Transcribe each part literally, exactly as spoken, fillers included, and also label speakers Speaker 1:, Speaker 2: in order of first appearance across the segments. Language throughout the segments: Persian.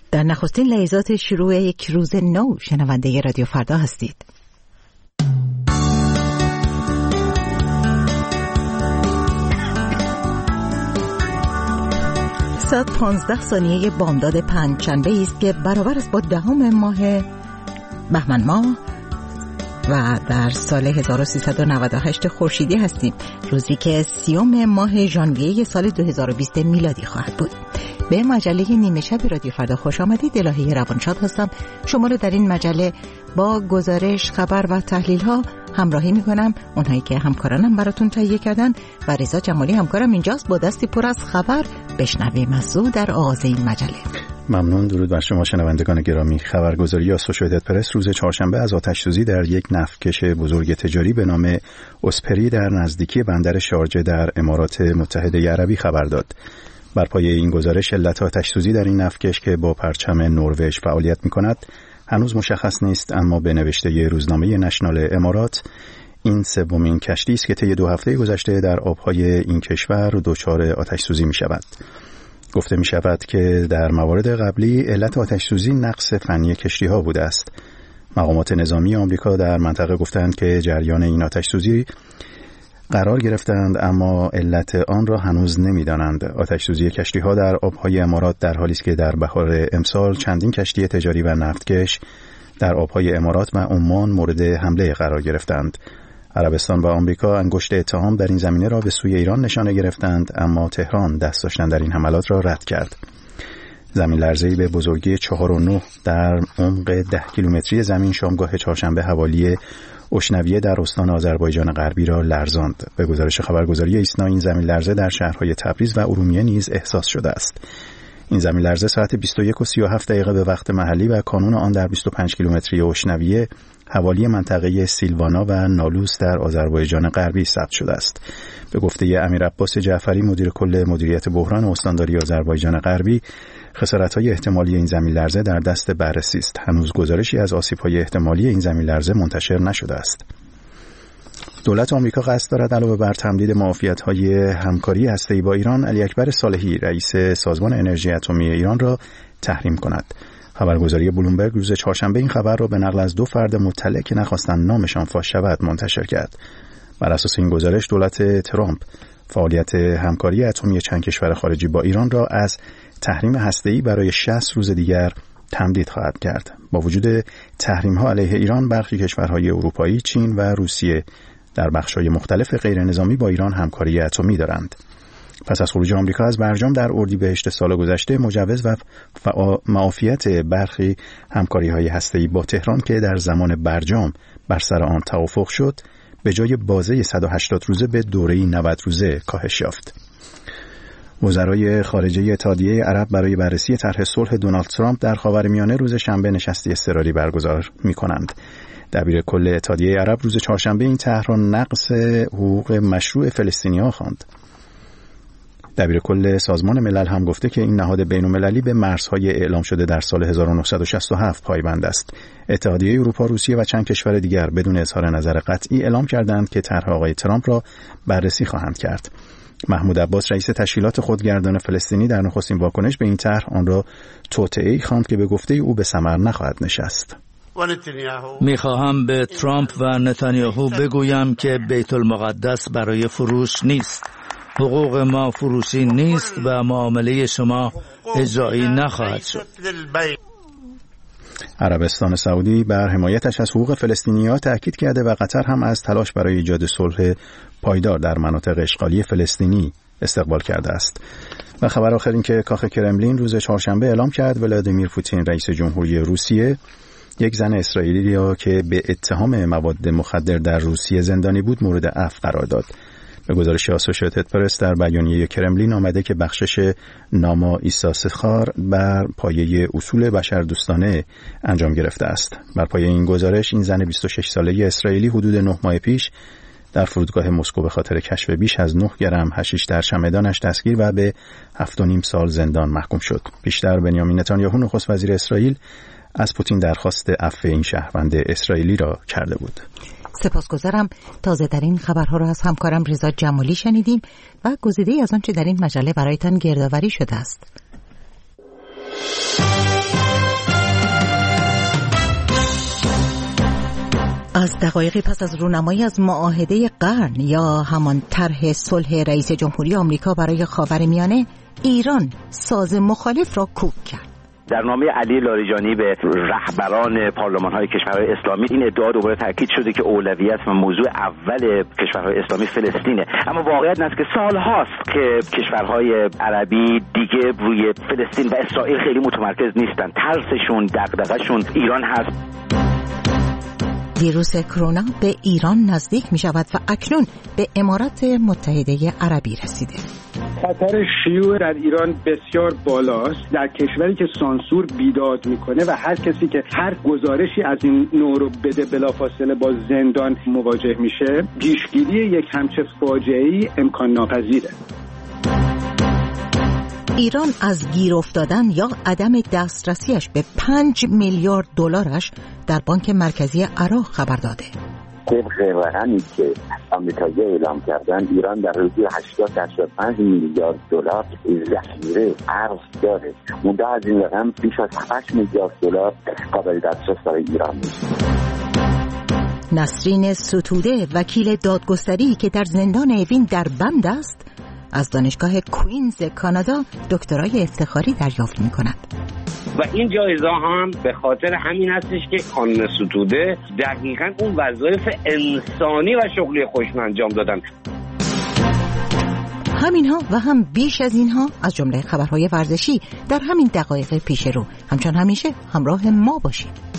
Speaker 1: در نخستین لحظات شروع یک روز نو شنونده رادیو فردا هستید. ساعت پانزده ثانیه بامداد پنجشنبه است که برابر است با دهم ماه بهمن ماه و در سال هزار و سیصد و نود و هشت خورشیدی هستیم، روزی که سیوم ماه ژانویه سال دو هزار و بیست میلادی خواهد بود. به مجله نیمه شب رادیو فردا خوش آمدید. الهی روانشاد هستم. شما رو در این مجله با گزارش، خبر و تحلیل ها همراهی می کنم. اونهایی که همکارانم براتون تهیه کردن و رضا جمالی همکارم اینجاست با دستی پر از خبر. بشنویم از او در آغاز این مجله.
Speaker 2: ممنون. درود بر شما شنوندگان گرامی. خبرگزاری آسوشییتد پرس روز چهارشنبه از آتش‌سوزی در یک نفتکش بزرگ تجاری به نام اسپری در نزدیکی بندر شارجه در امارات متحده عربی خبر داد. بر پایه این گزارش علت آتش‌سوزی در این نفتکش که با پرچم نروژ فعالیت می‌کند هنوز مشخص نیست، اما به نوشته روزنامه نشنال امارات این سومین کشتی است که طی دو هفته گذشته در آب‌های این کشور دچار آتش‌سوزی می‌شود. گفته می‌شود که در موارد قبلی علت آتش‌سوزی نقص فنی کشتی‌ها بوده است. مقامات نظامی آمریکا در منطقه گفتند که جریان این آتش‌سوزی قرار گرفتند، اما علت آن را هنوز نمی‌دانند. آتش‌سوزی کشتی‌ها در آب‌های امارات در حالی است که در بهار امسال چندین کشتی تجاری و نفتکش در آب‌های امارات و عمان مورد حمله قرار گرفتند. عربستان و آمریکا انگشت اتهام در این زمینه را به سوی ایران نشانه گرفتند، اما تهران دست داشتن در این حملات را رد کرد. زمین لرزه‌ای به بزرگی چهار و نه در عمق ده کیلومتری زمین شامگاه چهارشنبه حوالی اشنویه در استان آذربایجان غربی را لرزاند. به گزارش خبرگزاری ایسنا این زمین لرزه در شهرهای تبریز و ارومیه نیز احساس شده است. این زمین لرزه ساعت بیست و یک و سی و هفت دقیقه به وقت محلی و کانون آن در بیست و پنج کیلومتری اشنویه حوالی منطقه سیلوانا و نالوس در آذربایجان غربی ثبت شده است. به گفته امیر عباس جعفری مدیر کل مدیریت بحران استانداری آذربایجان غربی، خسارت‌های احتمالی این زمین لرزه در دست بررسی است. هنوز گزارشی از آسیب‌های احتمالی این زمین لرزه منتشر نشده است. دولت آمریکا قصد دارد علاوه بر تمدید معافیت‌های همکاری هسته‌ای با ایران، علی اکبر صالحی رئیس سازمان انرژی اتمی ایران را تحریم کند. خبرگزاری بلومبرگ روز چهارشنبه این خبر را به نقل از دو فرد مطلع که نخواستند نامشان فاش شود منتشر کرد. بر اساس این گزارش دولت ترامپ فعالیت همکاری اتمی چند کشور خارجی با ایران را از تحریم هسته‌ای برای شصت روز دیگر تمدید خواهد کرد. با وجود تحریم‌ها علیه ایران، برخی کشورهای اروپایی، چین و روسیه در بخش‌های مختلف غیر نظامی با ایران همکاری اتمی دارند. پس از خروج آمریکا از برجام در اردیبهشت سال گذشته، مجوز و معافیت برخی همکاری‌های هسته‌ای با تهران که در زمان برجام بر سر آن توافق شد، به جای بازه صد و هشتاد روزه به دوره‌ای نود روزه کاهش یافت. وزرای خارجه اتحادیه عرب برای بررسی طرح صلح دونالد ترامپ در خاورمیانه روز شنبه نشستی اضطراری برگزار می‌کنند. دبیر کل اتحادیه عرب روز چهارشنبه این طرح را نقض حقوق مشروع فلسطینی‌ها خواند. دبیر کل سازمان ملل هم گفته که این نهاد بین‌المللی به مرزهای اعلام شده در سال هزار و نهصد و شصت و هفت پایبند است. اتحادیه اروپا، روسیه و چند کشور دیگر بدون اظهار نظر قطعی اعلام کردند که طرح آقای ترامپ را بررسی خواهند کرد. محمود عباس رئیس تشکیلات خودگردان فلسطینی در نخستین واکنش به این طرح آن را توطئه‌ای خواند که به گفته او به ثمر نخواهد نشست.
Speaker 3: میخواهم به ترامپ و نتانیاهو بگویم که بیت المقدس برای فروش نیست. حقوق ما فروشی نیست و معامله شما اجرایی نخواهد شد.
Speaker 2: عربستان سعودی بر حمایتش از حقوق فلسطینی‌ها تأکید کرده و قطر هم از تلاش برای ایجاد صلح پایدار در مناطق اشغالی فلسطینی استقبال کرده است. و خبر آخر این که کاخ کرملین روز چهارشنبه اعلام کرد ولادیمیر پوتین رئیس جمهوری روسیه یک زن اسرائیلی را که به اتهام مواد مخدر در روسیه زندانی بود مورد عفو قرار داد. به گزارش آسوشییتد پرس در بیانیه کرملین آمده که بخشش ناما ایساسخار بر پایه اصول بشردوستانه انجام گرفته است. بر پایه این گزارش این زن بیست و شش ساله اسرائیلی حدود نه ماه پیش در فرودگاه مسکو به خاطر کشف بیش از نه گرم حشیش در چمدانش دستگیر و به هفت و نیم سال زندان محکوم شد. پیشتر بنیامین نتانیاهو نخست وزیر اسرائیل از پوتین درخواست عفو این شهروند اسرائیلی را کرده بود.
Speaker 1: سپاسگزارم. تازه در این خبرها را از همکارم رضا جمالی شنیدیم و گزیده‌ای از آنچه در این مجله برایتان گردآوری شده است. دقایقی پس از رونمایی از معاهده قرن یا همان طرح صلح رئیس جمهوری آمریکا برای خاورمیانه، ایران ساز مخالف را کوک کرد.
Speaker 4: در نامه علی لاریجانی به رهبران پارلمان‌های کشورهای اسلامی این ادعا دوباره تاکید شده که اولویت و موضوع اول کشورهای اسلامی فلسطینه، اما واقعیت این است که سال‌هاست که کشورهای عربی دیگه روی فلسطین و اسرائیل خیلی متمرکز نیستن. ترسشون، دغدغه‌شون ایران هست.
Speaker 1: ویروس کرونا به ایران نزدیک می شود و اکنون به امارات متحده عربی رسیده.
Speaker 5: خطر شیوع در ایران بسیار بالاست. در کشوری که سانسور بیداد میکنه و هر کسی که هر گزارشی از این نوع رو بده بلافاصله با زندان مواجه میشه، پیشگیری یک همچه فاجعه‌ای امکان ناپذیره.
Speaker 1: ایران از گیر افتادن یا عدم دسترسیش به پنج میلیارد دلارش در بانک مرکزی عراق خبر داده.
Speaker 6: طبق رقمی که آمریکایی اعلام کردن، ایران در حدود هشتاد تا هشتاد و پنج میلیارد دلار ذخیره ارز داره. مونده از این رقم بیش از هشت میلیارد دلار قابل دسترس برای ایران نیست.
Speaker 1: نسرین ستوده، وکیل دادگستری که در زندان اوین در بند است، از دانشگاه کوینز کانادا دکترای افتخاری دریافت می‌کند.
Speaker 7: و این جایزه هم به خاطر همین هستش که خانم ستوده دقیقاً اون وظایف انسانی و شغلی خودشون انجام دادن.
Speaker 1: همینها و هم بیش از اینها از جمله خبرهای ورزشی در همین دقایق پیش رو. همچون همیشه همراه ما باشید.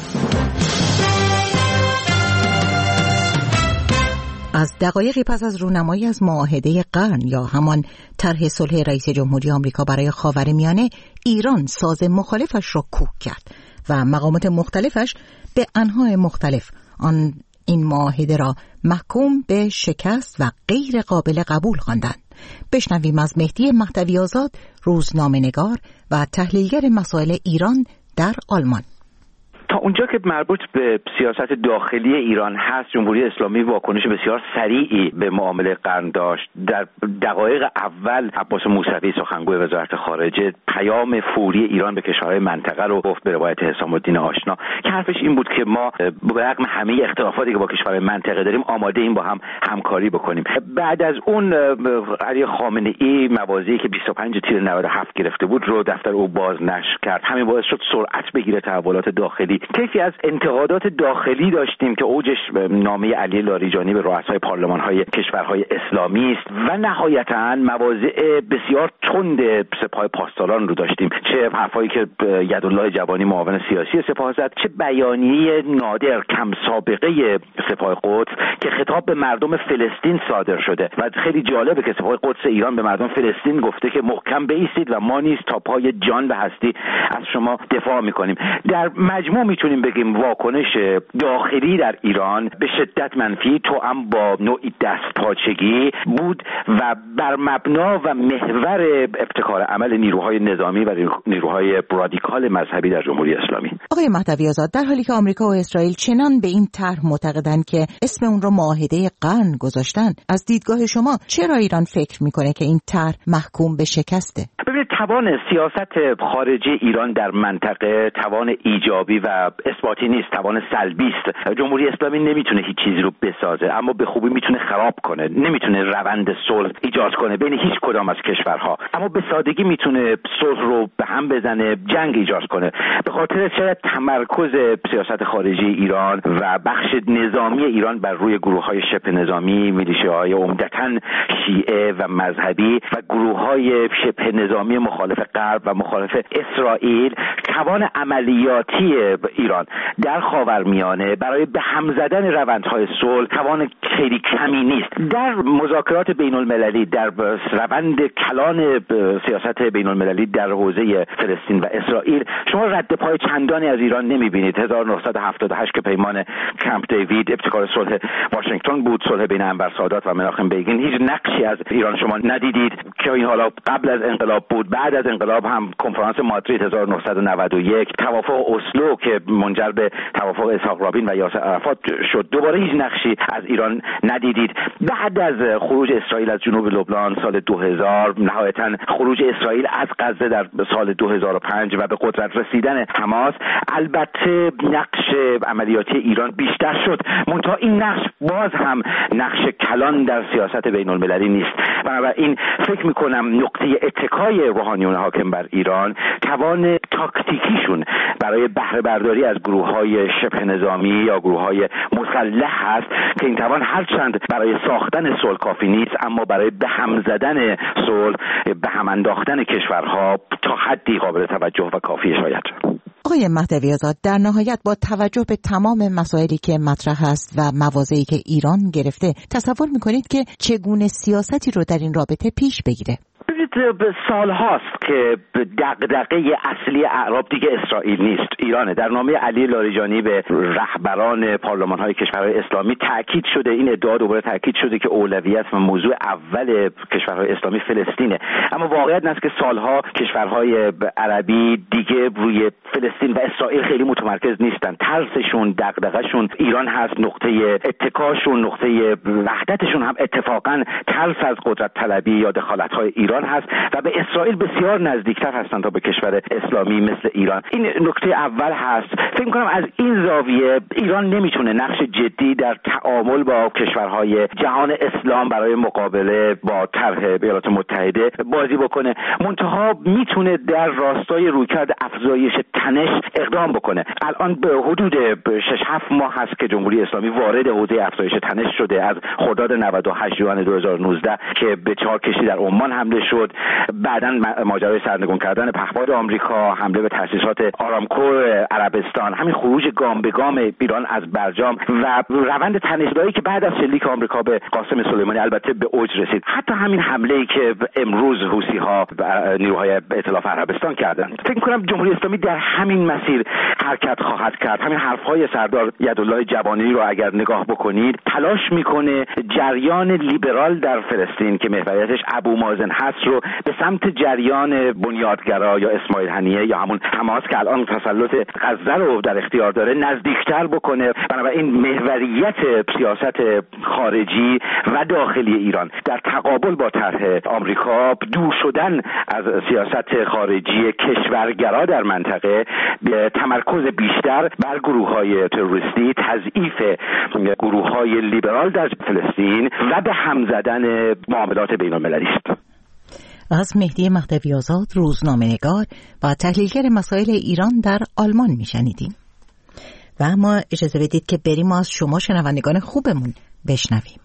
Speaker 1: از دقایقی پس از رونمایی از معاهده قرن یا همان طرح صلح رئیس جمهوری آمریکا برای خاورمیانه، ایران ساز مخالفش را کوک کرد و مقامات مختلفش به انواع مختلف آن این معاهده را محکوم به شکست و غیر قابل قبول خواندند. بشنویم از مهدی مهدوی آزاد، روزنامه‌نگار و تحلیلگر مسائل ایران در آلمان.
Speaker 4: تا اونجا که مربوط به سیاست داخلی ایران هست، جمهوری اسلامی واکنش بسیار سریعی به معامله قرن داشت. در دقایق اول عباس موسوی سخنگوی وزارت خارجه پیام فوری ایران به کشورهای منطقه رو گفت به روایت حسام الدین آشنا که حرفش این بود که ما به رغم همه اختلافاتی که با کشورهای منطقه داریم آماده این با هم همکاری بکنیم. بعد از اون علی خامنه‌ای موازی که بیست و پنج تیر نود و هفت گرفته بود رو دفتر او باز نشر کرد. همین باعث شد سرعت بگیره تحولات داخلی. کیفی از انتقادات داخلی داشتیم که اوجش نامه علی لاریجانی به رؤسای پارلمان‌های کشورهای اسلامی است و نهایتاً مواضع بسیار تند سپاه پاسداران رو داشتیم، چه حرفایی که یدالله جوانی معاون سیاسی سپاه زد، چه بیانیه نادر کم سابقه سپاه قدس که خطاب به مردم فلسطین صادر شده و خیلی جالبه که سپاه قدس ایران به مردم فلسطین گفته که محکم بایستید و ما نیز تا پای جان و هستی از شما دفاع می‌کنیم. در مجموع میتونیم بگیم واکنش داخلی در ایران به شدت منفی توأم با نوعی دستپاچگی بود و بر مبنا و محور ابتکار عمل نیروهای نظامی و نیروهای رادیکال مذهبی در جمهوری اسلامی.
Speaker 1: آقای مهدوی آزاد، در حالی که آمریکا و اسرائیل چنان به این طرح معتقدند که اسم اون رو معاهده قرن گذاشتن، از دیدگاه شما چرا ایران فکر میکنه که این طرح محکوم به شکسته؟
Speaker 4: ببینید، توان سیاست خارجی ایران در منطقه توان ایجابی و اثباتی نیست، توان سلبی است. جمهوری اسلامی نمیتونه هیچ چیزی رو بسازه، اما به خوبی میتونه خراب کنه. نمیتونه روند صلح ایجاد کنه بین هیچ کدام از کشورها، اما به سادگی میتونه صلح رو به هم بزنه، جنگ ایجاد کنه. به خاطر شاید تمرکز سیاست خارجی ایران و بخش نظامی ایران بر روی گروه‌های شبه نظامی، میلیشیاهای عمدتاً شیعه و مذهبی و گروه‌های شبه نظامی مخالف غرب و مخالف اسرائیل، توان عملیاتی ایران در خاورمیانه برای به هم زدن روندهای صلح توان خیلی کمی نیست. در مذاکرات بین المللی، در روند کلان سیاست بین المللی در حوزه فلسطین و اسرائیل، شما رد پای چندانی از ایران نمیبینید. هزار و نهصد و هفتاد و هشت که پیمان کمپ دیوید ابتکار صلح واشنگتن بود، صلح بین انور سادات و مناخم بیگین، هیچ نقشی از ایران شما ندیدید که این حالا قبل از انقلاب بود، بعد از انقلاب هم کنفرانس مادرید هزار و نهصد و نود نود و یک، توافق اسلو که منجر به توافق اسحاق رابین و یاسر عرفات شد، دوباره هیچ نقشی از ایران ندیدید. بعد از خروج اسرائیل از جنوب لبنان سال دو هزار، نهایتاً خروج اسرائیل از غزه در سال دو هزار و پنج و به قدرت رسیدن حماس، البته نقش عملیاتی ایران بیشتر شد، منتها این نقش باز هم نقش کلان در سیاست بین المللی نیست. بنابراین فکر میکنم نقطه اتکای روحانیون حاکم بر ایران توان تاکتیکیشون برای بهره برداری از گروه‌های شبه نظامی یا گروه‌های مسلح هست که این توان هرچند برای ساختن صلح کافی نیست، اما برای به هم زدن صلح، به هم انداختن کشورها تا حدی قابل توجه و کافی شاید.
Speaker 1: آقای مهدوی آزاد، در نهایت با توجه به تمام مسائلی که مطرح است و مواضعی که ایران گرفته، تصور میکنید که چگونه سیاستی رو در این رابطه پیش بگیره؟
Speaker 4: به سال هاست که دغدغه اصلی اعراب دیگه اسرائیل نیست، ایرانه. در نامه علی لاریجانی به رهبران پارلمان های کشورهای اسلامی تاکید شده، این ادعا دوباره تاکید شده که اولویت و موضوع اول کشورهای اسلامی فلسطینه. اما واقعیت این است که سالها کشورهای عربی دیگه روی فلسطین و اسرائیل خیلی متمرکز نیستن. ترسشون، دغدغه‌شون ایران هست، نقطه اتکاشون، نقطه وحدتشون هم اتفاقا ترس از قدرت طلبی یا دخالت‌های ایران هست و به اسرائیل بسیار نزدیکتر هستند تا به کشور اسلامی مثل ایران. این نکته اول هست. فکر می‌کنم از این زاویه ایران نمیتونه نقش جدی در تعامل با کشورهای جهان اسلام برای مقابله با طرح ایالات متحده بازی بکنه، منتها میتونه در راستای رویکرد افزایش تنش اقدام بکنه. الان به حدود شش هفت ماه هست که جمهوری اسلامی وارد حوزه افزایش تنش شده، از خرداد نود و هشت جوان دو هزار و نوزده که به چهار کشتی در عمان حمله شد، بعداً ماجرای سرنگون کردن پهپاد آمریکا، حمله به تأسیسات آرامکو عربستان، همین خروج گام به گام ایران از برجام و روند تنش‌زایی که بعد از شلیک آمریکا به قاسم سلیمانی البته به اوج رسید، حتی همین حمله‌ای که امروز حوثی‌ها و نیروهای ائتلاف عربستان کردند. فکر می‌کنم جمهوری اسلامی در همین مسیر حرکت خواهد کرد. همین حرف‌های سردار یدالله جوانی رو اگر نگاه بکنید، تلاش می‌کنه جریان لیبرال در فلسطین که محوریتش ابو مازن هست رو به سمت جریان بنیادگرا یا اسماعیل هنیه یا همون حماس که الان تسلط غزه رو در اختیار داره نزدیکتر بکنه. بنابراین محوریت سیاست خارجی و داخلی ایران در تقابل با طرح آمریکا، دور شدن از سیاست خارجی کشورگرا در منطقه، تمرکز بیشتر بر گروه‌های تروریستی، تضعیف گروه‌های لیبرال در فلسطین و به هم زدن معاملات بین‌المللی است.
Speaker 1: از مهدی مهدوی آزاد، روزنامه‌نگار و تحلیلگر مسائل ایران در آلمان میشنیدیم. و اما اجازه بدید که بریم از شما شنوندگان خوبمون بشنویم.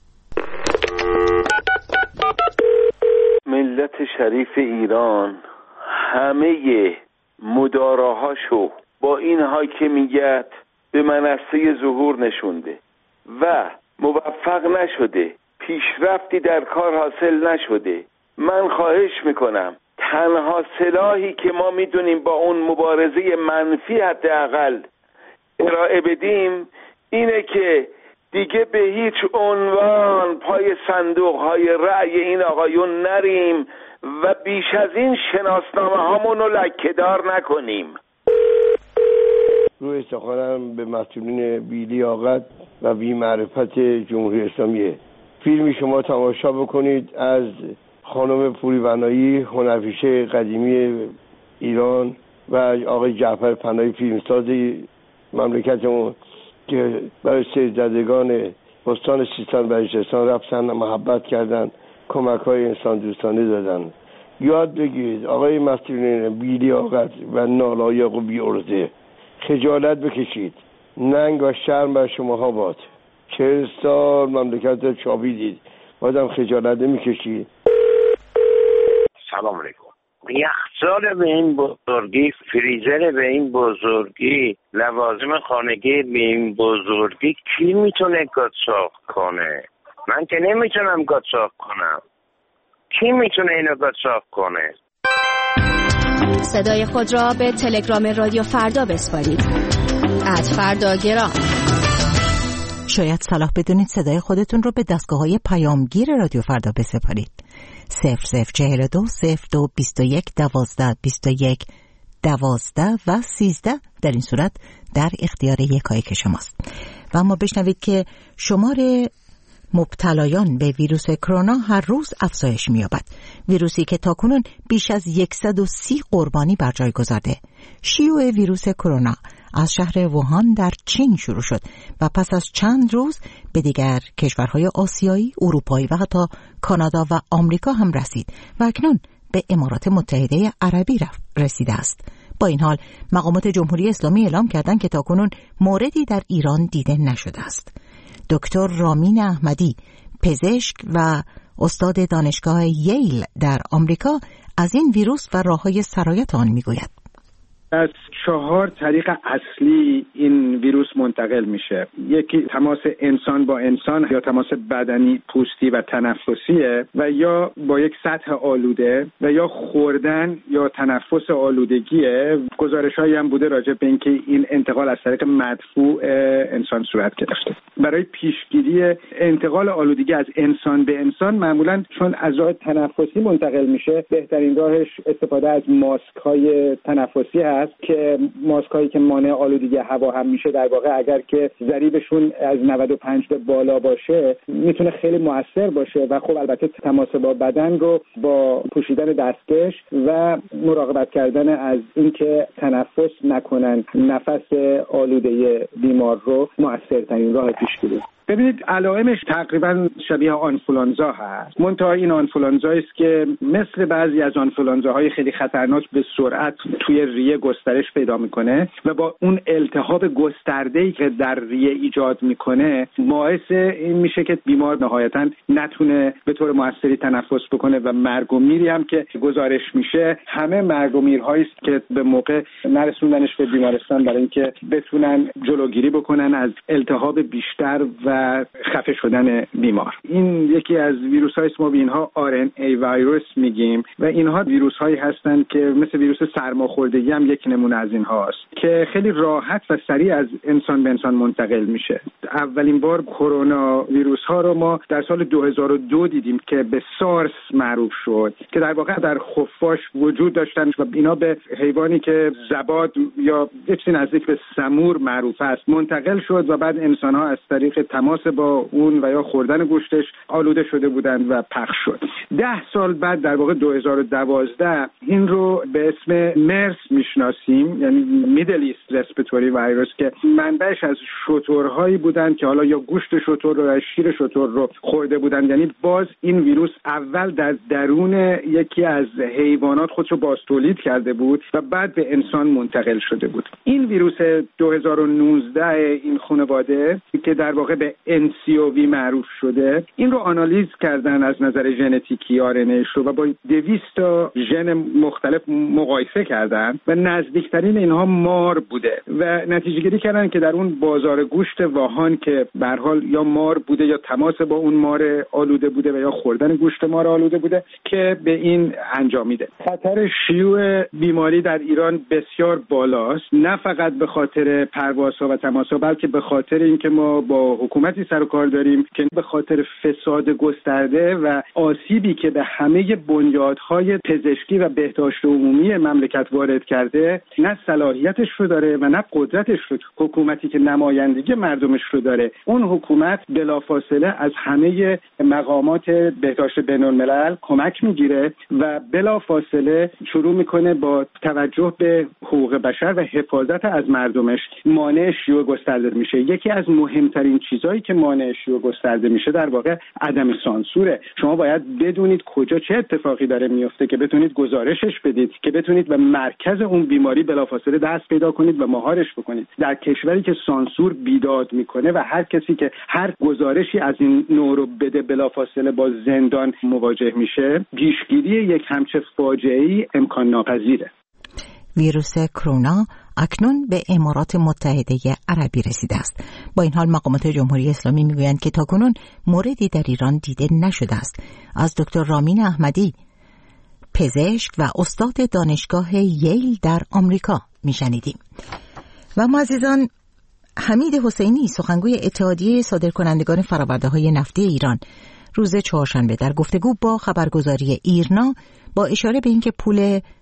Speaker 8: ملت شریف ایران همه مداراهاشو با این حاکمیت به منصه ظهور نشونده و موفق نشده، پیشرفتی در کار حاصل نشده. من خواهش میکنم تنها سلاحی که ما میدونیم با اون مبارزه منفی حداقل ارائه بدیم اینه که دیگه به هیچ عنوان پای صندوق های رأی این آقایون نریم و بیش از این شناسنامه هامون رو لکه‌دار نکنیم.
Speaker 9: روی سخنم به مسئولین بی‌لیاقت و بی‌معرفت جمهوری اسلامی. فیلمی شما تماشا بکنید از خانم پوری بنایی، هنرپیشه قدیمی ایران، و آقای جعفر پناهی، فیلمساز مملکتمون که برای سیرزدگان استان سیستان و بلوچستان رفتن محبت کردن، کمک های انسان دوستانه دادن. یاد بگیرید آقای مسئولین بی‌لیاقت و نالایق و بی‌عرضه، خجالت بکشید. ننگ و شرم بر شماها باد. چهل سال مملکت رو چاپیدید، بازم خجالت نمی‌کشید.
Speaker 7: سلام علیکم. یخچال به این بزرگی، فریزر به این بزرگی، لوازم خانگی به این بزرگی کی میتونه قاچاق کنه؟ من که نمیتونم قاچاق کنم. کی میتونه اینو قاچاق کنه؟
Speaker 10: صدای خود را به تلگرام رادیو فردا بسپارید. ات فردا گرام.
Speaker 1: شاید صلاح بدونید صدای خودتون رو به دستگاه‌های پیامگیر رادیو فردا بسپارید. صفر صفر چهل و دو صفر دو بیست و یک دوازده بیست و یک دوازده و سیزده در این صورت در اختیار یکایک شماست. و اما بشنوید که شمار مبتلایان به ویروس کرونا هر روز افزایش می‌یابد. ویروسی که تاکنون بیش از صد و سی قربانی بر جای گذارده. شیوع ویروس کرونا از شهر ووهان در چین شروع شد و پس از چند روز به دیگر کشورهای آسیایی، اروپایی و حتی کانادا و آمریکا هم رسید و اکنون به امارات متحده عربی رسیده است. با این حال مقامات جمهوری اسلامی اعلام کردند که تاکنون موردی در ایران دیده نشده است. دکتر رامین احمدی، پزشک و استاد دانشگاه ییل در آمریکا، از این ویروس و راه‌های سرایت آن میگوید.
Speaker 5: از چهار طریق اصلی این ویروس منتقل میشه. یکی تماس انسان با انسان یا تماس بدنی، پوستی و تنفسیه و یا با یک سطح آلوده و یا خوردن یا تنفس آلودگیه. گزارش‌هایی هم بوده راجع به اینکه این انتقال از طریق مدفوع انسان صورت گرفته. برای پیشگیری انتقال آلودگی از انسان به انسان معمولاً چون از راه تنفسی منتقل میشه، بهترین راهش استفاده از ماسک‌های تنفسی هست که ماسکایی که مانع آلودگی هوا هم میشه. در واقع اگر که ضریبشون از نود و پنج به بالا باشه میتونه خیلی مؤثر باشه و خب البته تماس با بدن رو با پوشیدن دستکش و مراقبت کردن از اینکه تنفس نکنن نفس آلوده بیمار رو مؤثرترین راه پیشگیری. ببینید علائمش تقریبا شبیه آنفولانزا هست. منتها این آنفولانزایی است که مثل بعضی از آنفولانزاهای خیلی خطرناک به سرعت توی ریه گسترش پیدا میکنه و با اون التهاب گسترده‌ای که در ریه ایجاد میکنه باعث این میشه که بیمار نهایتاً نتونه به طور موثری تنفس بکنه و مرگ و میری هم که گزارش میشه همه مرگ و میرهایی است که به موقع نرسوندنش به بیمارستان برای اینکه بتونن جلوگیری بکنن از التهاب بیشتر و خفه شدن بیمار. این یکی از ویروس‌های است ما به اینها آر ان ای ویروس میگیم و اینها ویروس‌هایی هستند که مثل ویروس سرماخوردگی هم یک نمونه از اینها است که خیلی راحت و سریع از انسان به انسان منتقل میشه. اولین بار کرونا ویروس ها رو ما در سال دو هزار و دو دیدیم که به سارس معروف شد که در واقع در خفاش وجود داشتن و اینا به حیوانی که زباد یا یه چیزی نزدیک به سمور معروف است منتقل شد و بعد انسان ها از طریق تماس با اون و یا خوردن گوشتش آلوده شده بودند و پخش شد. ده سال بعد در واقع دو هزار و دوازده این رو به اسم مرس میشناسیم، یعنی میدل ایست رسپیتوری ویروس که منبعش از شترهایی بودند که حالا یا گوشت شتر رو یا شیر شتر رو خورده بودند. یعنی باز این ویروس اول در درون یکی از حیوانات خودشو باز تولید کرده بود و بعد به انسان منتقل شده بود. این ویروس دو هزار و نوزده این خانواده که در واقع به ان سی او وی معروف شده این رو آنالیز کردن از نظر ژنتیکی آر ان ایش رو و با دویست تا ژن مختلف مقایسه کردن و نزدیکترین اینها مار بوده و نتیجه گیری کردن که در اون بازار گوشت ووهان که به هر حال یا مار بوده یا تماس با اون مار آلوده بوده و یا خوردن گوشت مار آلوده بوده که به این انجامیده. خطر شیوع بیماری در ایران بسیار بالاست، نه فقط به خاطر پروازها و تماسها بلکه به خاطر اینکه ما با حکومتی سر و کار داریم که به خاطر فساد گسترده و آسیبی که به همه بنیادهای پزشکی و بهداشت عمومی مملکت وارد کرده نه صلاحیتش رو داره و نه قدرتش رو. حکومتی که نمایندگی مردمش رو داره اون حکومت بلافاصله از همه مقامات بهداشت بین‌الملل کمک میگیره و بلافاصله شروع میکنه با توجه به حقوق بشر و حفاظت از مردمش مانع شیوع گسترده میشه. یکی از مهمترین چیزایی که مانع شیوع گسترده میشه در واقع عدم سانسوره. شما باید بدونید کجا چه اتفاقی داره میفته که بتونید گزارشش بدید، که بتونید به مرکز اون بیماری بلافاصله دست پیدا کنید و مهارش بکنید. در کشوری که سانسور بیداد میکنه و هر کسی که هر گزارشی از این نوع رو بده بلافاصله با زندان مواجه میشه، پیشگیری یک همچه فاجعه‌ای امکان ناپذیره.
Speaker 1: ویروس کرونا اکنون به امارات متحده عربی رسیده است. با این حال مقامات جمهوری اسلامی میگویند که تاکنون موردی در ایران دیده نشده است. از دکتر رامین احمدی، پزشک و استاد دانشگاه ییل در آمریکا میشنیدیم. و ما عزیزان، حمید حسینی، سخنگوی اتحادیه صادرکنندگان فرآورده‌های نفتی ایران، روز چهارشنبه در گفتگو با خبرگزاری ایرنا با اشاره به اینکه پول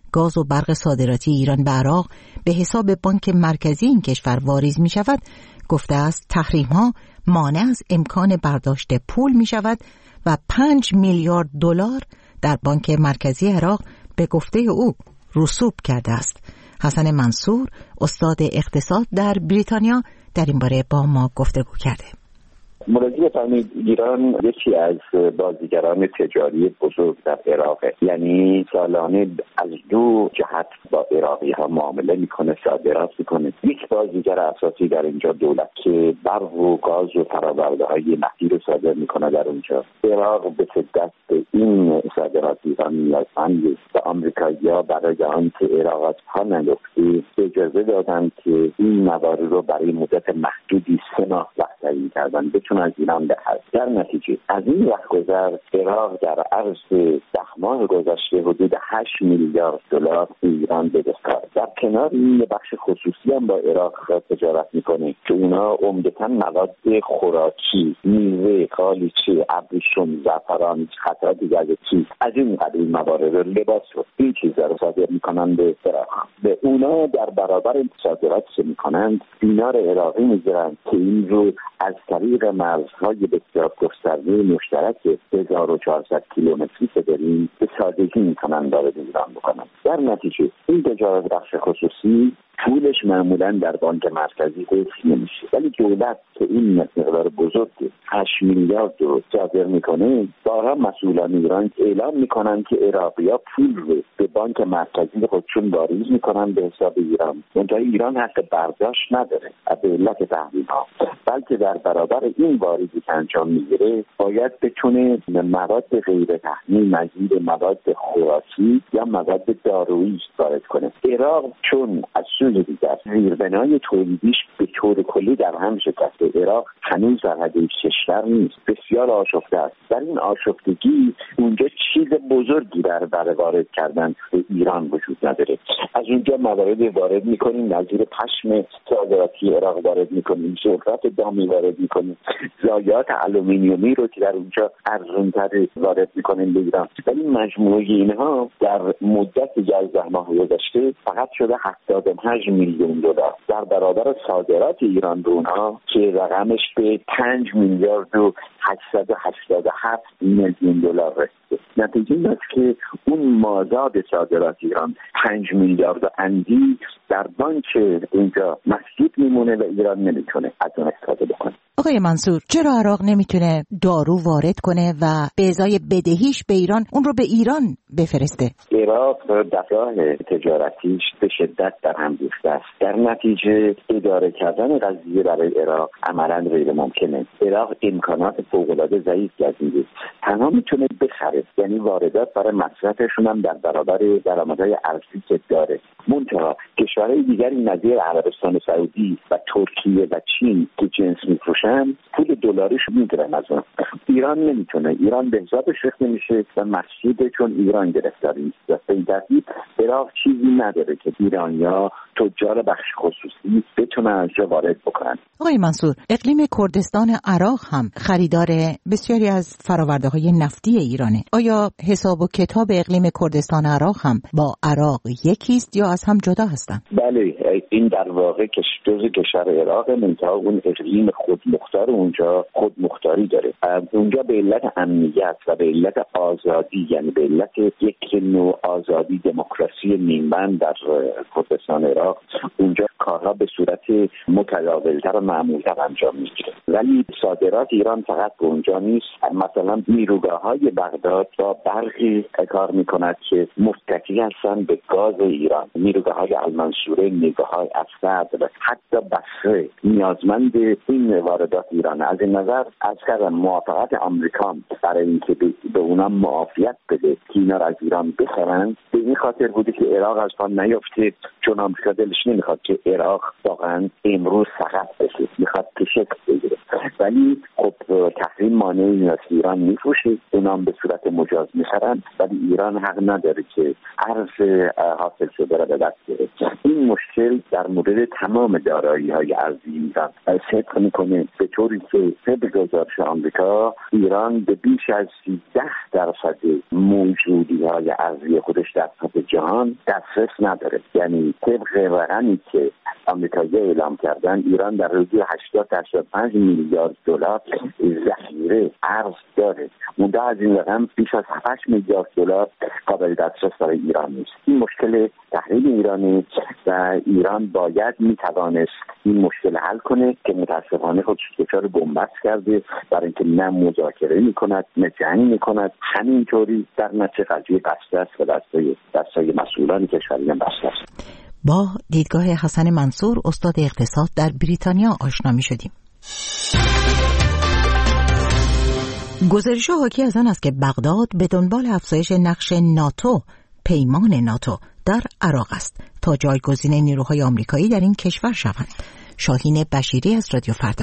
Speaker 1: گاز و برق صادراتی ایران به عراق به حساب بانک مرکزی این کشور واریز می شود، گفته است تحریم ها مانع از امکان برداشت پول می شود و پنج میلیارد دلار در بانک مرکزی عراق به گفته او رسوب کرده است. حسن منصور، استاد اقتصاد در بریتانیا، در این باره با ما گفتگو کرده.
Speaker 6: مراجعه بفرمایید، ایران یکی از بازیگران تجاری بزرگ در عراق، یعنی سالانه از دو جهت با عراقی ها معامله میکنه، صادرات میکنه. یک بازیگر اساسی در اینجا دولت که برق و گاز و فرآورده های نفتی رو صادر میکنه در اونجا. عراق به شدت به این صادرات ایران نیازمنده و آمریکایی‌ها برای آنکه عراق از پا نیفته اجازه دادن که این موارد رو برای مدت محدودی سه ماه وقت تعیین کردن بتونن از ایران بخرن. در نتیجه از این وقت گذر عراق در عرض ده ماه گذشته حدود هشت میلیارد دلار ایران بدهکار. در کنار این یه بخش خصوصی هم با عراق تجارت میکنه که اونا عمدتاً مواد خوراکی، میوه، قالیچه، ابریشم، زعفران، قطعات دیگری از این قبیل موارد، لباس و این چیزا رو صادر میکنن به عراق. به اونا در برابر صادرات که میکنن دینار عراقی میگیرن که این رو از طریق مرزهای بسیار گسترده مشترک هزار و چهارصد کیلومتری که داریم به سادگی میتونن وارد ایران بکنن. در نتیجه این تجارت بخش خصوصی پولش معمولا در بانک مرکزی حفظ نمیشه، ولی دولت که این مقدار بزرگ هشت میلیارد رو صادر میکنه، بارها مسئولان ایران اعلام میکنن که عراقی‌ها پول رو به بانک مرکزی خودشون واریز میکنن به حساب ایران. منتها ایران حق برداشت نداره به علت تحریم‌ها، بلکه در برابر این واریزی که انجام میگیره باید بتونه مواد غیر تحریم مزید مواد خوراکی یا مواد دارویی وارد کنه. عراق چون از سوی دیگر زیربنای تولیدیش به طور کلی در هم شکسته، عراق هنوز در حد کشور نیست، بسیار آشفته است. در این آشفتگی اونجا چیز بزرگی در برای وارد کردن به ایران وجود نداره. از اونجا موارد وارد میکنیم، نظیر پشم صادراتی عراق وارد میکنیم، زعفران دامی وارد میکنیم، ضایعات آلومینیومی رو که در اونجا ارزان‌تر وارد میکنیم به ایران. ولی مجموعه اینها در مدت یازده ماه گذشته فقط شده هفتاد و پنج میلیون دلار در برابر صادرات ایران به اونها که رقمش به پنج میلیارد و هشتصد و هشتاد و هفت میلیون دلار رسیده. نتیجه این است که اون مازاد صادرات ایران پنج میلیارد و اندی در بانک اینجا مسدود میمونه و ایران نمیتونه از اون استفاده بکنه.
Speaker 1: آقای منصور، چرا عراق نمیتونه دارو وارد کنه و به ازای بدهیش به ایران اون رو به ایران بفرسته؟
Speaker 6: عراق دفاع تجارتیش به شدت در هم ریخته است. در نتیجه اداره کردن قضیه برای عراق عملاً غیر ممکنه. عراق امکانات فوق‌العاده ضعیفی از این دید. تنها میتونه بخره، یعنی واردات برای مصرفشون هم در برابر درآمدهای ارزی که داره. منتها کشورهای دیگری نظیر عربستان سعودی و ترکیه و چین که جنس میفروشن پول دلاریش میگیرن از اون. ایران نمیتونه، ایران به حسابش ریخته میشه و مسئول چون ایران گرفتاری نیست. به این ترتیب عراق چیزی نداره که ایرانیا تجار بخش خصوصی بتونن از جا وارد بکنن.
Speaker 1: آقای منصور، اقلیم کردستان عراق هم خریدار بسیاری از فرآورده‌های نفتی ایرانه. آیا حساب و کتاب اقلیم کردستان عراق هم با عراق یکیست یا از هم جدا هستن؟
Speaker 6: بله، این در واقع که جزء کشور عراق، منتها اون اقلیم خودمختار اونجا خودمختاری داره. اونجا به علت امنیت و به علت آزادی، یعنی به علت یک نوع آزادی دموکراسی نیمبند در کردستان عراق، اونجا کارها به صورت متداول‌تر و معمول‌تر انجام میگیره. ولی صادرات ایران فقط به اونجا نیست. مثلا نیروگاه‌های بغداد با برقی کار میکند که متکی هستن به گاز ایران. نیروگاه‌های المنصوره، نیروگاه‌های اسد و حتی بصره نیازمند این واردات ایران. از این نظر از کردن موافقت آمریکا برای اینکه به اونا معافیت بده که اینا را از ایران بخرن به این خاطر بوده که عراق از پا نیفته، چون آمریکا دلش نمیخواد که عراق واقعا امروز فقط بشه، میخواد که شکل بگیره. ولی خب تحریم مانعی نیست، ایران میفروشه، اونام به صورت مجاز میخرن، ولی ایران حق نداره که ارز حاصل شده را به دست بگیره. این مشکل در مورد تمام دارایی های ارزی ایران صدق میکنه، به طوری که طبق گزارش آمریکا ایران به بیش از سیزده درصد موجودی های ارزی خودش در سطح جهان دسترس نداره. یعنی طبق رقمی که آمریکایی اعلام کردن ایران در حدود هشتاد تا هشتاد و پنج میلیارد دلار ذخیره ارز داره. مونده از این رقم بیش از هفت میلیارد دلار قابل دسترس برای ایران نیست. این مشکل تحریم ایرانی و ایران باید میتوانست این مشکل حل کنه که متاسفانه خودش دچار بنبست کرده، برای اینکه نه مذاکره میکند نه جنگ میکند. همینطوری در نتیجه قضیه بسته است و دستای دستای مسئولان کشوری هم بسته است.
Speaker 1: با دیدگاه حسن منصور استاد اقتصاد در بریتانیا آشنا می شدیم. گزارش حاکی از آن است که بغداد به دنبال افزایش نقش ناتو، پیمان ناتو در عراق است تا جایگزین نیروهای آمریکایی در این کشور شوند. شاهین بشیری از رادیو فردا.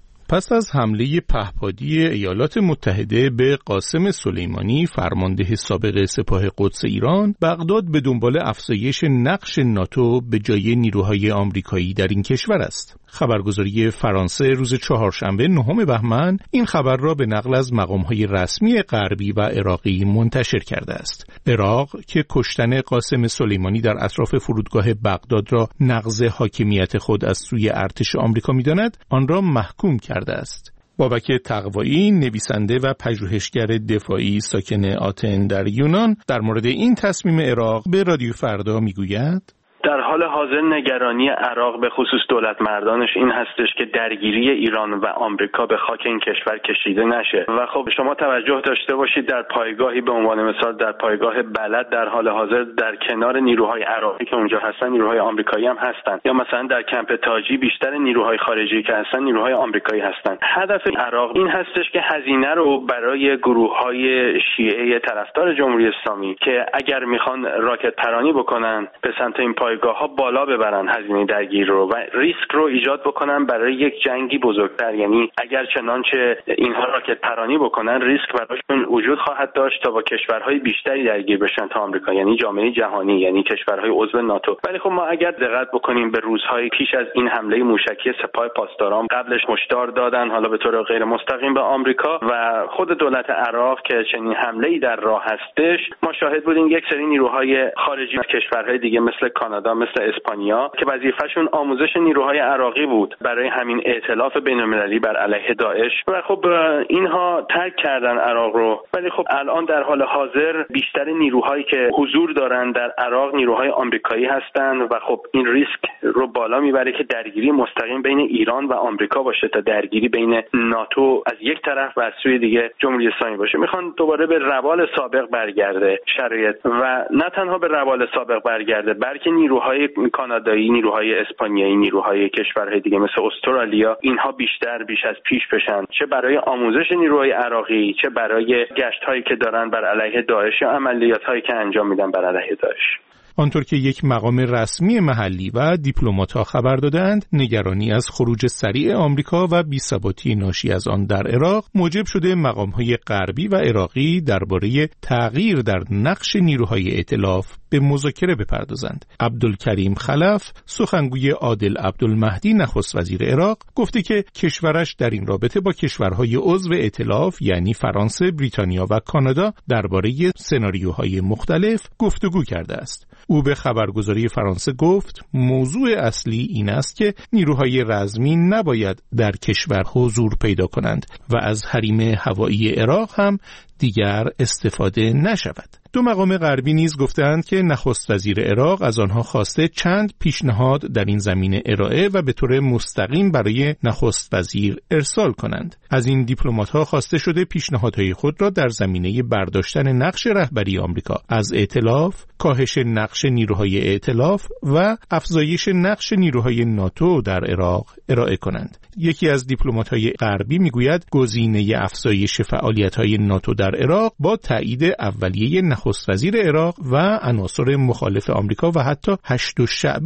Speaker 11: پس از حمله پهپادی ایالات متحده به قاسم سلیمانی فرمانده سابق سپاه قدس ایران، بغداد به دنبال افزایش نقش ناتو به جای نیروهای آمریکایی در این کشور است. خبرگزاری فرانسه روز چهارشنبه نهم بهمن این خبر را به نقل از مقام‌های رسمی غربی و عراقی منتشر کرده است. عراق که کشتن قاسم سلیمانی در اطراف فرودگاه بغداد را نقض حاکمیت خود از سوی ارتش آمریکا می‌داند، آن را محکوم کرده است. بابک تقوایی، نویسنده و پژوهشگر دفاعی ساکن آتن در یونان، در مورد این تصمیم عراق به رادیو فردا میگوید:
Speaker 12: در حال حاضر نگرانی عراق به خصوص دولت مردانش این هستش که درگیری ایران و آمریکا به خاک این کشور کشیده نشه و خب شما توجه داشته باشید در پایگاهی به عنوان مثال در پایگاه بلد در حال حاضر در کنار نیروهای عراقی که اونجا هستن نیروهای آمریکایی هم هستن، یا مثلا در کمپ تاجی بیشتر نیروهای خارجی که هستن نیروهای آمریکایی هستن. هدف عراق این هستش که هزینه رو برای گروه‌های شیعه طرفدار جمهوری اسلامی که اگر میخوان راکت پرانی بکنن به سمت این پایگاه ها بالا ببرن هزینه درگیر رو و ریسک رو ایجاد بکنن برای یک جنگی بزرگتر. یعنی اگر چنانچه اینها راکت پرانی بکنن ریسک براشون وجود خواهد داشت تا با کشورهای بیشتری درگیر بشن تا آمریکا، یعنی جامعه جهانی، یعنی کشورهای عضو ناتو. ولی خب ما اگر دقت بکنیم به روزهای پیش از این حمله موشکی سپاه پاسداران قبلش هشدار دادن حالا به طور غیر مستقیم به آمریکا و خود دولت عراق که چنین حمله‌ای در راه هستش. ما شاهد بودیم یک سری نیروهای خارجی از کشورهای دیگه مثل کانادا، مثل اسپانیا که وظیفه‌شون آموزش نیروهای عراقی بود برای همین ائتلاف بین‌المللی بر علیه داعش و خب اینها ترک کردن عراق رو. ولی خب الان در حال حاضر بیشتر نیروهایی که حضور دارن در عراق نیروهای آمریکایی هستند و خب این ریسک رو بالا میبره که درگیری مستقیم بین ایران و آمریکا باشه تا درگیری بین ناتو از یک طرف و از سوی دیگه جمهوری اسلامی باشه. میخوان دوباره به روال سابق برگرده شرایط و نه تنها به روال سابق برگرده بلکه نیروهای کانادایی، نیروهای اسپانیایی، نیروهای کشورهای دیگه مثل استرالیا اینها بیشتر بیش از پیش بشن، چه برای آموزش نیروهای عراقی چه برای گشت‌هایی که دارن بر علیه داعش یا عملیات‌هایی که انجام میدن بر علیه داعش.
Speaker 11: آنطور که یک مقام رسمی محلی و دیپلمات‌ها خبر دادند، نگرانی از خروج سریع آمریکا و بی‌ثباتی ناشی از آن در عراق موجب شده مقام‌های غربی و عراقی درباره تغییر در نقش نیروهای ائتلاف به مذاکره بپردازند. عبدالکریم خلف، سخنگوی عادل عبدالمهدی نخست وزیر عراق، گفته که کشورش در این رابطه با کشورهای عضو ائتلاف یعنی فرانسه، بریتانیا و کانادا درباره سناریوهای مختلف گفتگو کرده است. او به خبرگزاری فرانسه گفت موضوع اصلی این است که نیروهای رزمی نباید در کشور حضور پیدا کنند و از حریم هوایی عراق هم دیگر استفاده نشود. دو مقام غربی نیز گفتند که نخست وزیر عراق از آنها خواسته چند پیشنهاد در این زمینه ارائه و به طور مستقیم برای نخست وزیر ارسال کنند. از این دیپلمات‌ها خواسته شده پیشنهادهای خود را در زمینه برداشتن نقش رهبری آمریکا از ائتلاف، کاهش نقش نیروهای ائتلاف و افزایش نقش نیروهای ناتو در عراق ارائه کنند. یکی از دیپلمات‌های غربی میگوید گزینه افزایش فعالیت‌های ناتو در عراق با تایید اولیه نخست وزیر عراق و عناصر مخالف آمریکا و حتی هشت شعبی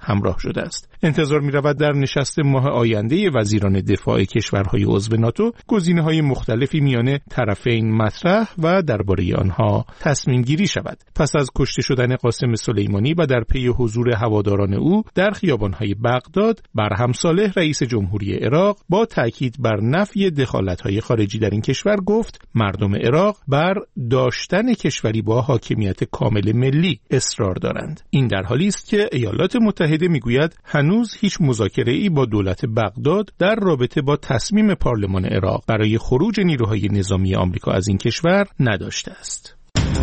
Speaker 11: همراه شده است. انتظار می‌رود در نشست ماه آینده وزیران دفاع کشورهای عضو ناتو گزینه‌های مختلفی میان طرفین مطرح و درباره آنها تصمیم گیری شود. پس از کشته شدن قاسم سلیمانی و در پی حضور هواداران او در خیابان‌های بغداد، برهم صالح رئیس جمهوری عراق با تاکید بر نفی دخالت‌های خارجی در این کشور گفت مردم عراق بر داشتن کشوری با حاکمیت کامل ملی اصرار دارند. این در حالی است که ایالات متحده میگوید هنوز هیچ مذاکره‌ای با دولت بغداد در رابطه با تصمیم پارلمان عراق برای خروج نیروهای نظامی آمریکا از این کشور نداشته است.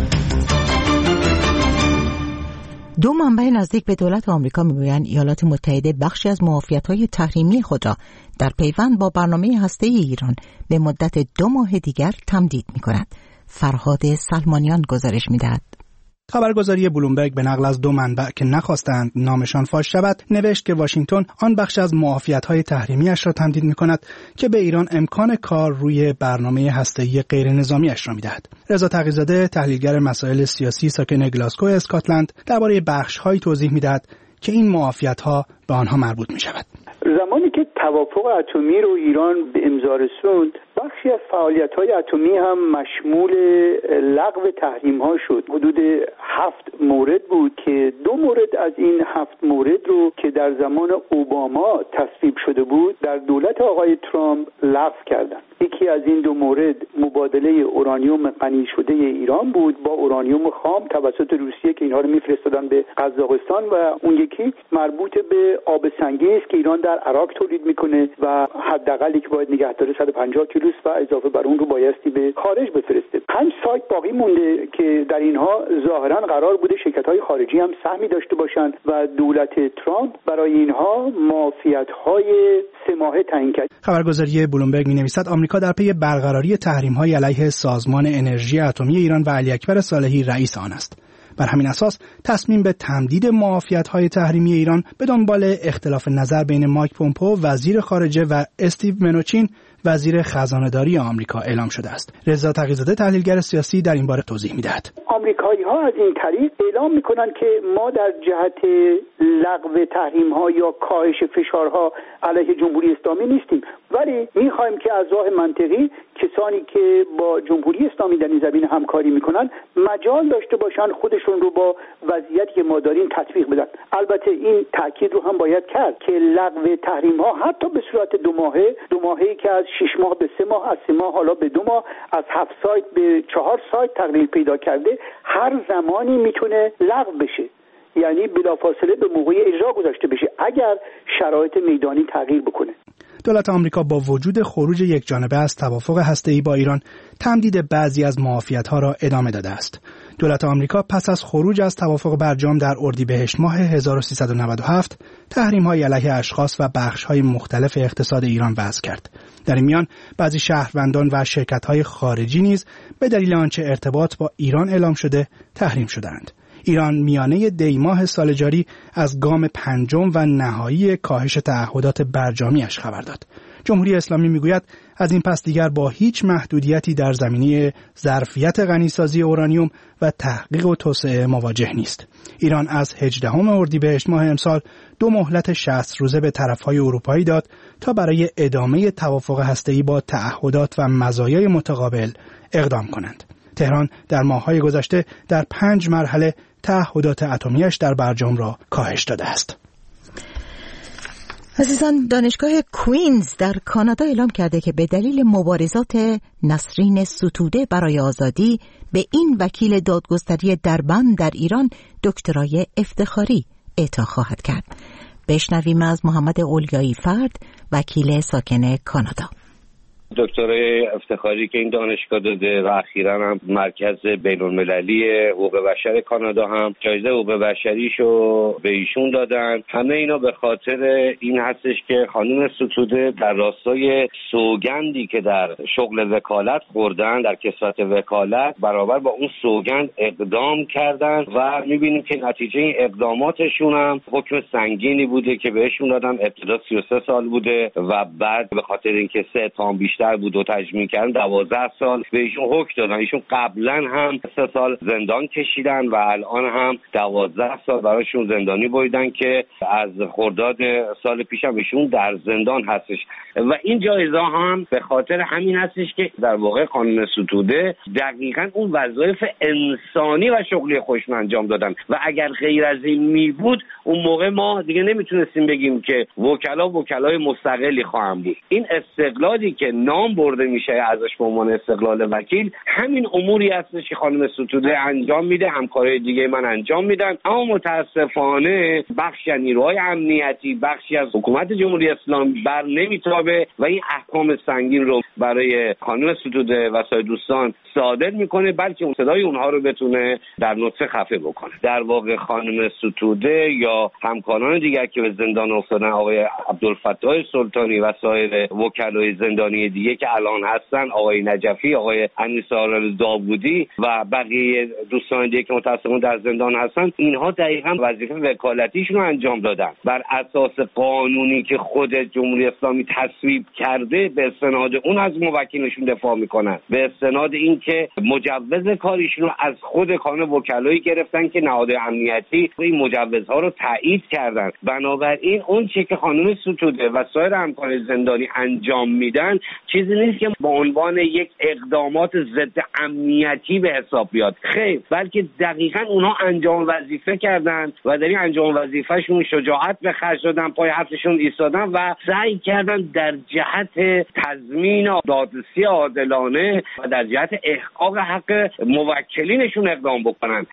Speaker 1: دو منبع نزدیک به دولت آمریکا میگویند ایالات متحده بخشی از معافیت‌های تحریمی خود را در پیوند با برنامه هسته‌ای ایران به مدت دو ماه دیگر تمدید می‌کند. فرهاد سلمانیان گزارش می‌دهد.
Speaker 13: خبرگزاری بلومبرگ به نقل از دو منبع که نخواستند نامشان فاش شود نوشت که واشنگتن آن بخش از معافیت‌های تحریمی‌اش را تمدید می‌کند که به ایران امکان کار روی برنامه هسته‌ای غیرنظامی‌اش را می‌دهد. رضا تقی‌زاده تحلیلگر مسائل سیاسی ساکن گلاسگو اسکاتلند درباره بخش‌هایی توضیح می‌دهد که این معافیت‌ها به آنها مربوط می‌شود.
Speaker 5: زمانی که توافق اتمی رو ایران به امضا رسوند، بخشی از فعالیت‌های اتمی هم مشمول لغو تحریم‌ها شد. حدود هفت مورد بود که دو مورد از این هفت مورد رو که در زمان اوباما تصویب شده بود در دولت آقای ترامپ لغو کردند. یکی از این دو مورد مبادله اورانیوم غنی شده ایران بود با اورانیوم خام توسط روسیه که اینها رو می‌فرستادن به قزاقستان و اون یکی مربوط به آب سنگی است که ایران در عراق تولید میکنه و حداقلی که باید نگه داره صد و پنجاه کیلو و اضافه بر اون رو بایستی به خارج بفرسته. پنج سایت باقی مونده که در اینها ظاهرا قرار بوده شرکت‌های خارجی هم سهمی داشته باشند و دولت ترامپ برای اینها معافیت‌های سه ماهه تعیین کرد.
Speaker 13: خبرگزاری بلومبرگ می‌نویسد آمریکا در پی برقراری تحریم‌های علیه سازمان انرژی اتمی ایران و علی اکبر صالحی رئیس آن است. بر همین اساس تصمیم به تمدید معافیت‌های تحریمی ایران به دنبال اختلاف نظر بین مایک پومپئو وزیر خارجه و استیو منوچین وزیر خزانه‌داری آمریکا اعلام شده است. رضا تقی‌زاده تحلیلگر سیاسی در این باره توضیح می‌دهد.
Speaker 5: آمریکایی‌ها از این طریق اعلام می‌کنند که ما در جهت لغو تحریم‌ها یا کاهش فشارها علیه جمهوری اسلامی نیستیم، ولی می‌خوایم که از راه منطقی کسانی که با جمهوری اسلامی در این زمینه همکاری می‌کنند مجال داشته باشند خودشون رو با وضعیتی که ما داریم تطبیق بدن. البته این تاکید رو هم باید کرد که لغو تحریم‌ها حتی به صورت دو ماهه دو ماهه‌ای که از شش ماه به سه ماه، از سه ماه حالا به دو ماه، از هفت سایت به چهار سایت تغییر پیدا کرده، هر زمانی میتونه لغو بشه، یعنی بلافاصله به موقع اجرا گذاشته بشه اگر شرایط میدانی تغییر بکنه.
Speaker 13: دولت آمریکا با وجود خروج یک جانبه از توافق هسته‌ای با ایران تمدید بعضی از معافیت‌ها را ادامه داده است. دولت آمریکا پس از خروج از توافق برجام در اردیبهشت ماه هزار و سیصد و نود و هفت تحریم‌های علیه اشخاص و بخش‌های مختلف اقتصاد ایران وضع کرد. در این میان بعضی شهروندان و شرکت‌های خارجی نیز به دلیل آنچه ارتباط با ایران اعلام شده تحریم شدند. ایران میانه دی ماه سال جاری از گام پنجم و نهایی کاهش تعهدات برجامیش خبر داد. جمهوری اسلامی میگوید از این پس دیگر با هیچ محدودیتی در زمینه ظرفیت غنیسازی اورانیوم و تحقیق و توسعه مواجه نیست. ایران از هجدهم اردیبهشت ماه امسال دو مهلت شصت روزه به طرفهای اروپایی داد تا برای ادامه توافق هسته‌ای با تعهدات و مزایای متقابل اقدام کنند. تهران در ماه‌های گذشته در پنج مرحله تعهدات اتمیش در برجام را کاهش داده است.
Speaker 1: عزیزان، دانشگاه کوینز در کانادا اعلام کرده که به دلیل مبارزات نسرین ستوده برای آزادی به این وکیل دادگستری دربند در ایران دکترای افتخاری اعطا خواهد کرد. بشنویم از محمد اولیایی فرد، وکیل ساکن کانادا.
Speaker 14: دکترای افتخاری که این دانشگاه داده و اخیراً هم مرکز بین‌المللی حقوق بشر کانادا هم جایزه حقوق بشریشو به ایشون دادن. همه اینا به خاطر این هستش که خانم ستوده در راستای سوگندی که در شغل وکالت خوردن، در کسوت وکالت، برابر با اون سوگند اقدام کردن و می‌بینیم که نتیجه این اقداماتشون هم حکم سنگینی بوده که بهشون دادن. ابتدا سی و سه سال بوده و بعد به خاطر اینکه سه اتهام بیشتر بیشتر بود و تجمیع کردن دوازده سال به ایشون حکم دادن. ایشون قبلا هم سه سال زندان کشیدن و الان هم دوازده سال براشون زندانی بریدن که از خرداد سال پیش هم ایشون در زندان هستش و این جایزه هم به خاطر همین هستش که در واقع خانم ستوده دقیقاً اون وظایف انسانی و شغلی خودشون انجام دادن و اگر غیر از این می بود اون موقع ما دیگه نمیتونستیم بگیم که وکلا وکلای مستقلی خواهم بود. این استقلالی که نام برده میشه ازش به عنوان استقلال وکیل همین اموری هستش که خانم ستوده انجام میده، همکارای دیگه من انجام میدن، اما متاسفانه بخشی از نیروهای امنیتی، بخشی از حکومت جمهوری اسلامی بر نمیتابه و این احکام سنگین رو برای خانم ستوده و سایر دوستان صادر میکنه بلکه اون صدای اونها رو بتونه در نطفه خفه بکنه. در واقع خانم ستوده یا همکاران دیگر که به زندان افتادن، آقای عبدالفتاح سلطانی و سایر وکلای زندانی دیگه که الان هستن، آقای نجفی، آقای انیسار داوودی و بقیه دوستان دیگه که متأسفانه در زندان هستن، اینها دقیقاً وظیفه وکالتیشون رو انجام دادن بر اساس قانونی که خود جمهوری اسلامی تصویب کرده. به استناد اون از موکلشون دفاع میکنن، به استناد این که مجوز کاریشون رو از خود کانون وکلایی گرفتن که نهاد امنیتی این مجوزها رو تایید کردن. بنابراین اون چه که خانم ستوده و سایر همکار زندانی انجام میدن چیزی نیست که به عنوان یک اقدامات ضد امنیتی به حساب بیاد، خیر، بلکه دقیقاً اونها انجام وظیفه کردن و در این انجام وظیفهشون شجاعت به خرج دادن، پای حرفشون ایستادن و سعی کردن در جهت تضمین دادرسی عادلانه و در جهت احقاق حق موکلینشون اقدام بکنن.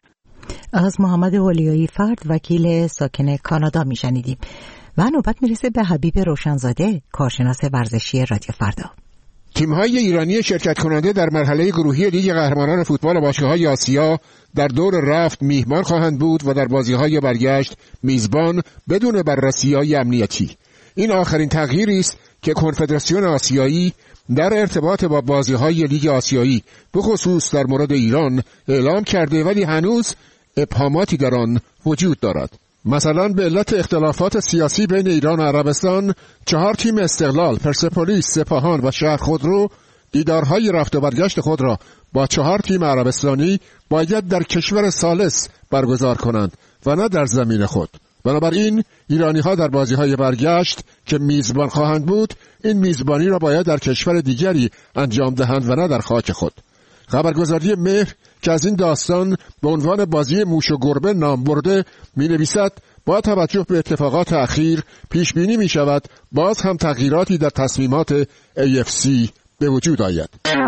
Speaker 1: از محمد اولیایی فرد وکیل ساکن کانادا میشنیدیم و نوبت میرسه به حبیب روشنزاده، کارشناس ورزشی رادیو فردا.
Speaker 15: تیم‌های ایرانی شرکت کننده در مرحله گروهی لیگ قهرمانان فوتبال باشگاه‌های آسیا در دور رفت میهمان خواهند بود و در بازی‌های برگشت میزبان بدون بررسی‌های امنیتی. این آخرین تغییری است که کنفدراسیون آسیایی در ارتباط با بازی‌های لیگ آسیایی به خصوص در مورد ایران اعلام کرده، ولی هنوز ابهاماتی در آن وجود دارد. مثلا به علت اختلافات سیاسی بین ایران و عربستان، چهار تیم استقلال، پرسپولیس، سپاهان و شهر خودرو دیدارهای رفت و برگشت خود را با چهار تیم عربستانی باید در کشور ثالث برگزار کنند و نه در زمین خود. بنابراین ایرانی‌ها در بازی‌های برگشت که میزبان خواهند بود، این میزبانی را باید در کشور دیگری انجام دهند و نه در خاک خود. خبرگزاری مهر که از این داستان به عنوان بازی موش و گربه نام برده می‌نویسد با توجه به اتفاقات اخیر پیش بینی می‌شود باز هم تغییراتی در تصمیمات ای اف سی به وجود آید.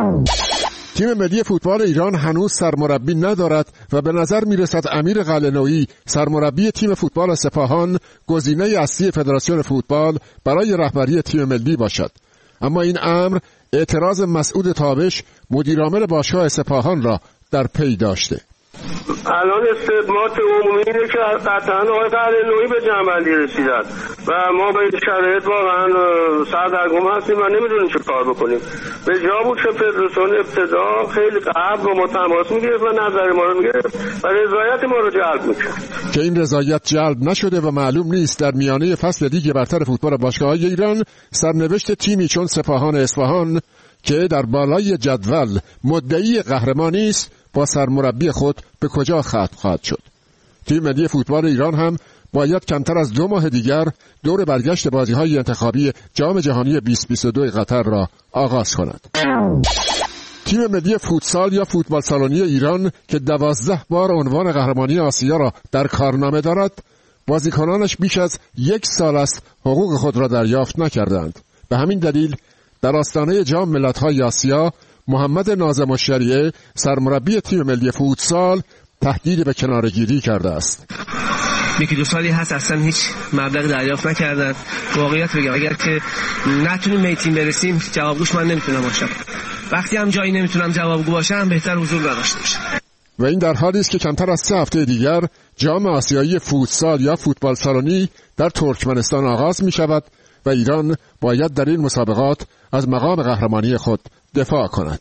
Speaker 15: تیم ملی فوتبال ایران هنوز سرمربی ندارد و به نظر می‌رسد امیر قلعه‌نویی سرمربی تیم فوتبال سپاهان گزینه اصلی فدراسیون فوتبال برای رهبری تیم ملی باشد. اما این امر اعتراض مسعود تابش مدیرعامل باشگاه سپاهان را در پی داشته.
Speaker 16: الان استثمات عمومی اینه که قطعا آقای قلعه‌نویی به جنبندی رسیدن و ما به این شرایط واقعا سردرگم هستیم و نمیدونیم چه کار بکنیم. به جا بود که فدراسیون ابتدا خیلی قبل با ما تماس میگرفت و نظر ما رو میگرفت و رضایت ما رو جلب میکرد
Speaker 15: که این رضایت جلب نشده و معلوم نیست در میانه فصل لیگ برتر فوتبال باشگاه‌های ایران سرنوشت تیمی چون سپاهان اصفهان که در بالای جدول مدعی قهرمانی است با سرمربی خود به کجا ختم خواهد شد. تیم ملی فوتبال ایران هم باید کمتر از دو ماه دیگر دور برگشت بازی‌های انتخابی جام جهانی بیست بیست و دو قطر را آغاز کند. تیم ملی فوتسال یا فوتبال سالونی ایران که دوازده بار عنوان قهرمانی آسیا را در کارنامه دارد، بازیکنانش بیش از یک سال است حقوق خود را دریافت نکردند. به همین دلیل در آستانه جام ملت‌های آسیا محمد ناظم الشریعه سرمربی تیم ملی فوتسال تهدید به کناره‌گیری کرده است.
Speaker 17: یکی دو سالی هست اصلا هیچ مبلغ دریافت نکردن. واقعیت بگم اگر که نتونیم به تیم برسیم جوابگوش من نمیتونم باشم. وقتی هم جایی نمیتونم جوابگو باشم بهتر حضور نداشته باشم.
Speaker 15: و این در حالی است که کمتر از سه هفته دیگر جام آسیایی فوتسال یا فوتبال سالونی در ترکمنستان آغاز می شود و ایران باید در این مسابقات از مقام قهرمانی خود دفاع کند.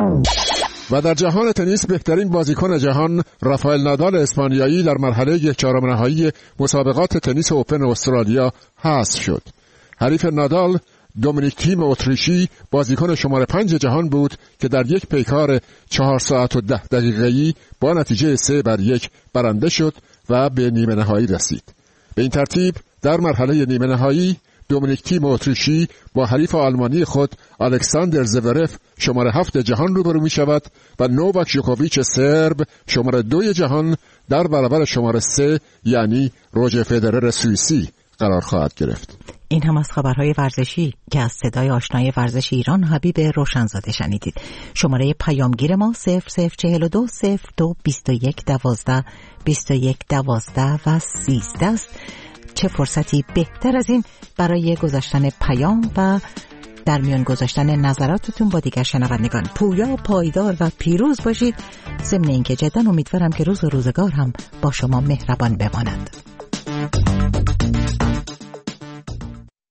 Speaker 15: و در جهان تنیس بهترین بازیکن جهان رافائل نادال اسپانیایی در مرحله یک چهارم نهایی مسابقات تنیس اوپن استرالیا حذف شد. حریف نادال دومینیک تیم اتریشی بازیکن شماره پنج جهان بود که در یک پیکار چهار ساعت و ده دقیقه‌ای با نتیجه سه بر یک برنده شد و به نیمه نهایی رسید. به این ترتیب در مرحله نیمه نهایی دومینیک تیم اتریشی با حریف آلمانی خود الکساندر زورف شماره هفت جهان روبرو می شود و نوواک جوکوویچ سرب شماره دو جهان در برابر شماره سه یعنی روجر فدرر سوئیسی قرار خواهد گرفت.
Speaker 1: این هم از خبرهای ورزشی که از صدای آشنای ورزش ایران حبیب روشنزاده شنیدید. شماره پیامگیر ما صفر صفر چهل و دو صفر دو بیست و یک دوازده بیست و یک دوازده و سیزده است. چه فرصتی بهتر از این برای گذاشتن پیام و در میان گذاشتن نظراتتون با دیگر شنوندگان. پویا، پایدار و پیروز باشید. ضمن اینکه جدا امیدوارم که روز و روزگار هم با شما مهربان بماند.